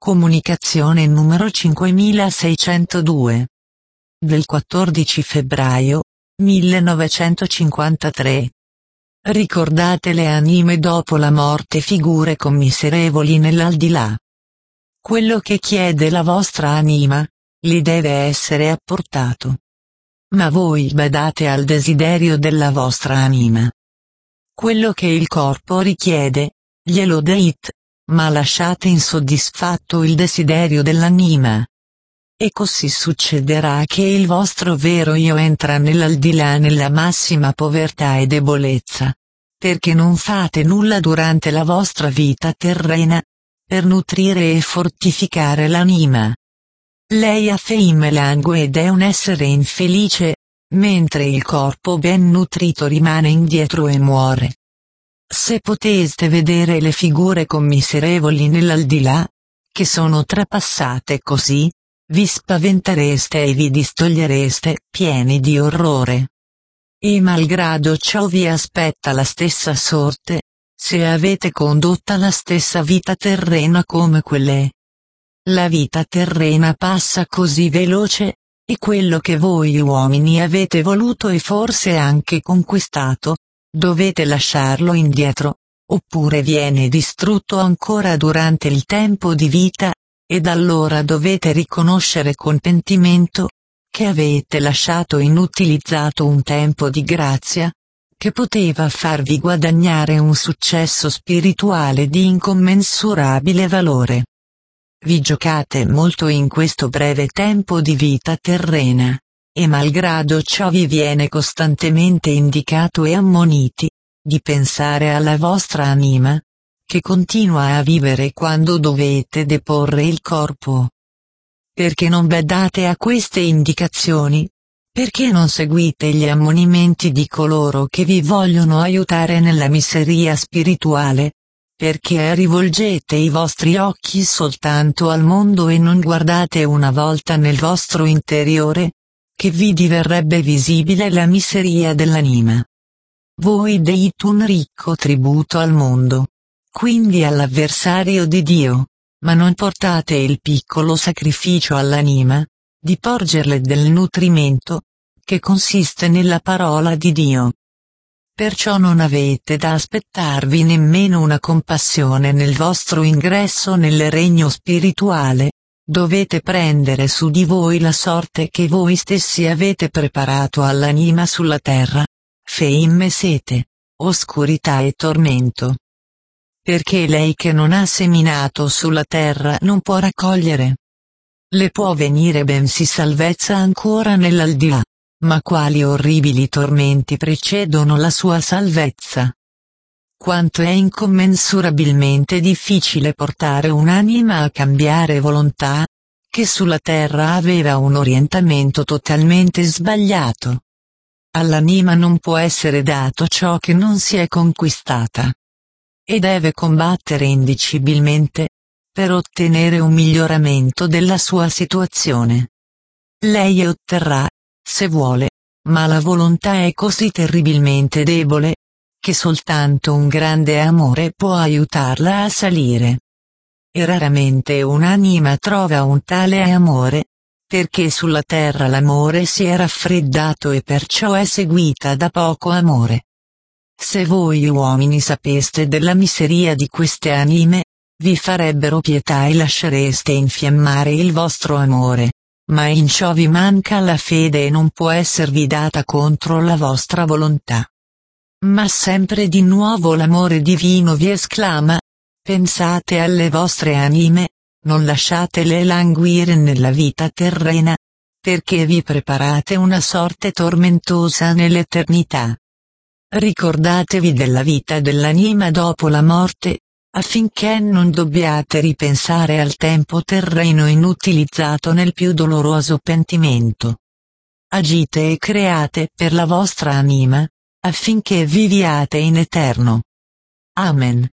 Comunicazione numero 5602. Del 14 febbraio 1953. Ricordate le anime dopo la morte, figure commiserevoli nell'aldilà. Quello che chiede la vostra anima, gli deve essere apportato. Ma voi badate al desiderio della vostra anima. Quello che il corpo richiede, glielo date, ma lasciate insoddisfatto il desiderio dell'anima. E così succederà che il vostro vero io entra nell'aldilà nella massima povertà e debolezza, perché non fate nulla durante la vostra vita terrena, per nutrire e fortificare l'anima. Lei ha fame e langue ed è un essere infelice, mentre il corpo ben nutrito rimane indietro e muore. Se poteste vedere le figure commiserevoli nell'aldilà, che sono trapassate così, vi spaventereste e vi distogliereste, pieni di orrore. E malgrado ciò vi aspetta la stessa sorte, se avete condotta la stessa vita terrena come quelle. La vita terrena passa così veloce, e quello che voi uomini avete voluto e forse anche conquistato, dovete lasciarlo indietro, oppure viene distrutto ancora durante il tempo di vita, ed allora dovete riconoscere con pentimento, che avete lasciato inutilizzato un tempo di grazia, che poteva farvi guadagnare un successo spirituale di incommensurabile valore. Vi giocate molto in questo breve tempo di vita terrena, e malgrado ciò vi viene costantemente indicato e ammoniti, di pensare alla vostra anima, che continua a vivere quando dovete deporre il corpo. Perché non badate a queste indicazioni? Perché non seguite gli ammonimenti di coloro che vi vogliono aiutare nella miseria spirituale? Perché rivolgete i vostri occhi soltanto al mondo e non guardate una volta nel vostro interiore? Che vi diverrebbe visibile la miseria dell'anima. Voi date un ricco tributo al mondo, quindi all'avversario di Dio, ma non portate il piccolo sacrificio all'anima, di porgerle del nutrimento, che consiste nella parola di Dio. Perciò non avete da aspettarvi nemmeno una compassione nel vostro ingresso nel regno spirituale. Dovete prendere su di voi la sorte che voi stessi avete preparato all'anima sulla terra, fame e sete, oscurità e tormento. Perché lei che non ha seminato sulla terra non può raccogliere. Le può venire bensì salvezza ancora nell'aldilà, ma quali orribili tormenti precedono la sua salvezza. Quanto è incommensurabilmente difficile portare un'anima a cambiare volontà, che sulla terra aveva un orientamento totalmente sbagliato. All'anima non può essere dato ciò che non si è conquistata. E deve combattere indicibilmente, per ottenere un miglioramento della sua situazione. Lei otterrà, se vuole, ma la volontà è così terribilmente debole, che soltanto un grande amore può aiutarla a salire. E raramente un'anima trova un tale amore, perché sulla terra l'amore si è raffreddato e perciò è seguita da poco amore. Se voi uomini sapeste della miseria di queste anime, vi farebbero pietà e lascereste infiammare il vostro amore, ma in ciò vi manca la fede e non può esservi data contro la vostra volontà. Ma sempre di nuovo l'amore divino vi esclama: pensate alle vostre anime, non lasciatele languire nella vita terrena, perché vi preparate una sorte tormentosa nell'eternità. Ricordatevi della vita dell'anima dopo la morte, affinché non dobbiate ripensare al tempo terreno inutilizzato nel più doloroso pentimento. Agite e create per la vostra anima, affinché viviate in eterno. Amen.